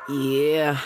Yeah.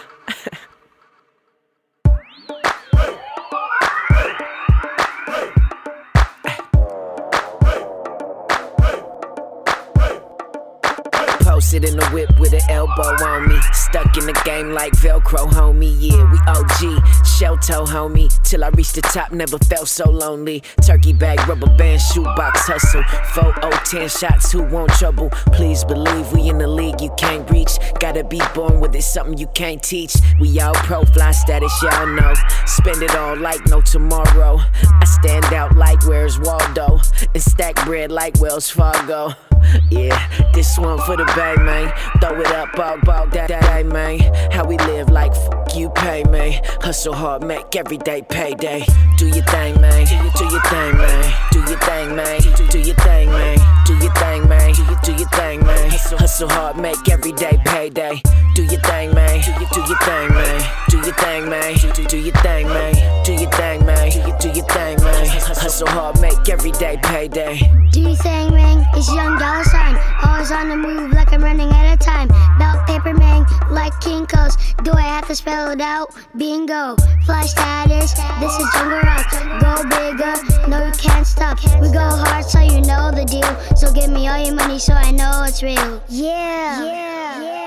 Posted in the whip with an elbow on me. Stuck in the game like Velcro, homie. Yeah, we OG, shell toe, homie. Till I reach the top, never felt so lonely. Turkey bag, rubber band, shoebox hustle. 4-0-10 shots, who want trouble? Please believe we in the league you can't reach. Gotta be born with it, something you can't teach. We all pro, fly status, y'all know. Spend it all like no tomorrow. I stand out like where's Waldo, and stack bread like Wells Fargo. Yeah, this one for the bay, man. Throw it up, all that, man. How we live like fuck you pay, man. Hustle hard, make everyday payday. Do your thing, man. Do your thing, man. Do your thing, man. Do your thing, man. Do your thing, man. Do your thing, man. Hustle hard, make everyday payday. Do your thing, man. Do your thing, man. Do your thing, man. Do your thing, man. Do your thing, man. Do your thing, man. Hustle hard, make everyday payday. Do your thing, man. It's Young Dollar Sign. Always on the move like I'm running out of time. Belt paper man like Kinko's. Do I have to spell it out? Bingo. Flash status. This is Jungle Rock. Go bigger. No, you can't stop. We go hard so you know the deal. So give me all your money so I know it's real. Yeah.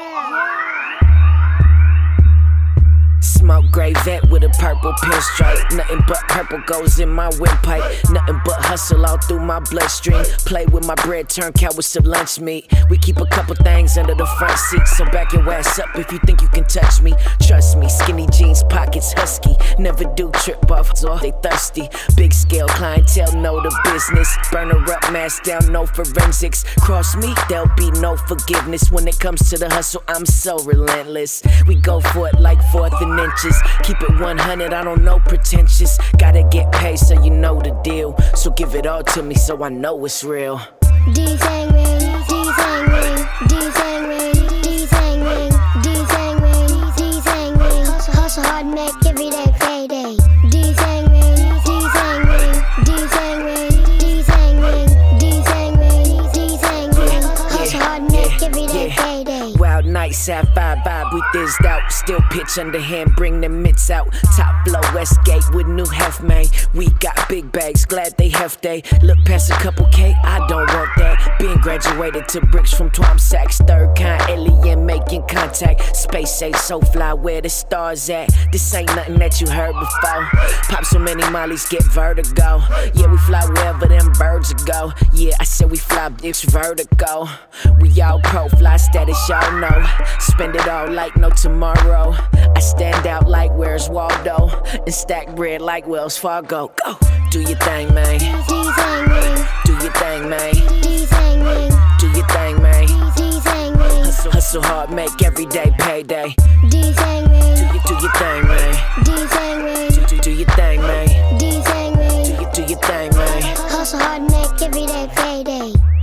Smoke gray vet with a purple pinstripe. Nothing but purple goes in my windpipe. Nothing but hustle all through my bloodstream. Play with my bread, turn cowards to lunch meat. We keep a couple things under the front seat, so back your ass up if you think you can touch me. Trust me, skinny jeans, pockets husky. Never do trip off, so they thirsty. Big scale clientele know the business. Burner up, mask down, no forensics. Cross me, there'll be no forgiveness. When it comes to the hustle, I'm so relentless. We go for it like fourth and inches. Keep it 100, I don't know pretentious. Gotta get paid so you know the deal. So give it all to me so I know it's real. Do your thing, ring. Do your thing, ring. Do your thing, ring. Do your thing, ring. Do your thing, ring. Do your thing, ring. Hustle hard, make everyday payday. Do your thing, ring. Do your thing, ring. Do your thing, ring. Do your thing, ring. Do your thing, ring. Do your thing, ring. Hustle hard, make everyday payday. Wild night, sapphire vibe, we thizzed out. Still pitch underhand, bring the mitts out. Top flow, Westgate with new hef, man. We got big bags, glad they hefty. Look past a couple K, I don't want that. Being graduated to bricks from Twom Sacks. Third kind, alien making contact. Space age, so fly, where the stars at? This ain't nothing that you heard before. Pop so many mollies, get vertigo. Yeah, we fly wherever them birds go. Yeah, I said we fly, bitch, vertigo. We all pro, fly status, y'all know. Spend it all like no tomorrow. I stand out like where's Waldo, and stack bread like Wells Fargo. Go, do your thing, man. Do your thing, ring. Do your thing, man. Do your thing, ring. Do your thing, man. Do your thing, ring. Hustle hard, make everyday payday. Do your thing, ring. Do your thing, man. Do your thing, ring. Do your thing, man. Do your thing, ring. Do your thing, man. Hustle hard, make everyday payday.